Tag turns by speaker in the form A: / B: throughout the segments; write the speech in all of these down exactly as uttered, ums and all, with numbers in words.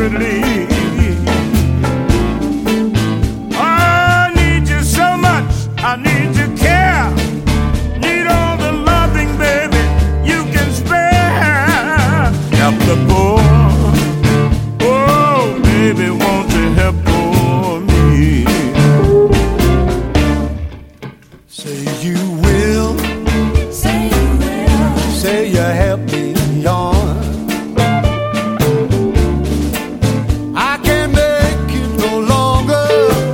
A: relief. I need you so much, I need your care. Need all the loving, baby, you can spare. Help the poor. Oh, baby, won't you help for me?
B: Say you will.
C: Say you will.
B: Say you help me on. I can't make it no longer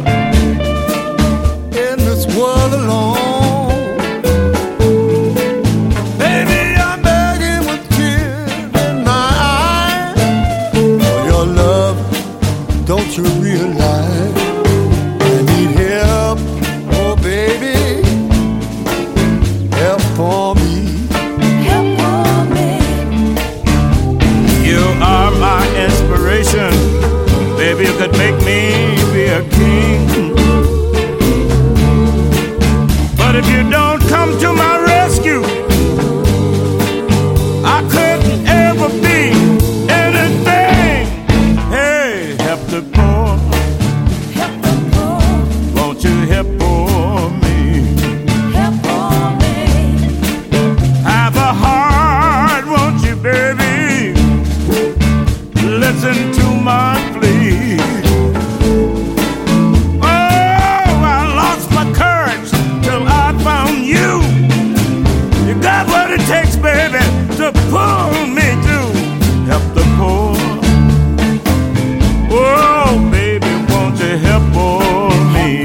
B: in this world alone. Baby, I'm begging with tears in my eyes for your love. Don't you realize I need help? Oh, baby, help for me.
C: Help for me.
A: You are my inspiration. Baby, you could make me be a king. But if you don't come to my rescue, I couldn't ever be anything. Hey, help the poor.
C: Help the poor.
A: Won't you help for me?
C: Help for me.
A: Have a heart, won't you, baby? Listen to my plea. Oh, I lost my courage till I found you. You got what it takes, baby, to pull me through. Help the poor. Oh, baby, won't you help for me?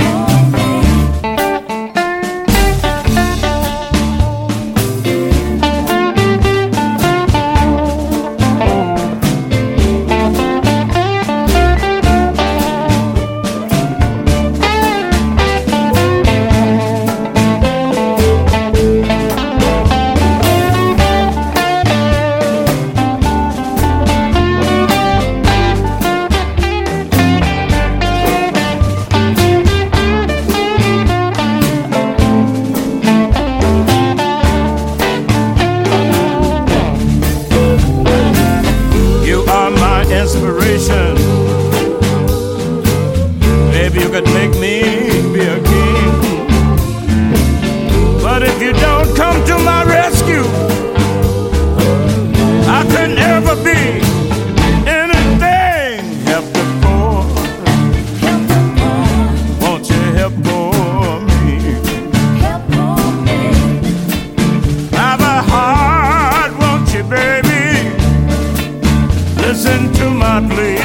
A: You are my inspiration. Maybe you could make me be a king. But if you don't come to my rescue, I could never be anything. Help the poor.
C: Help the poor.
A: Won't you help for me?
C: Help for me.
A: Have a heart, won't you, baby? Listen to my plea.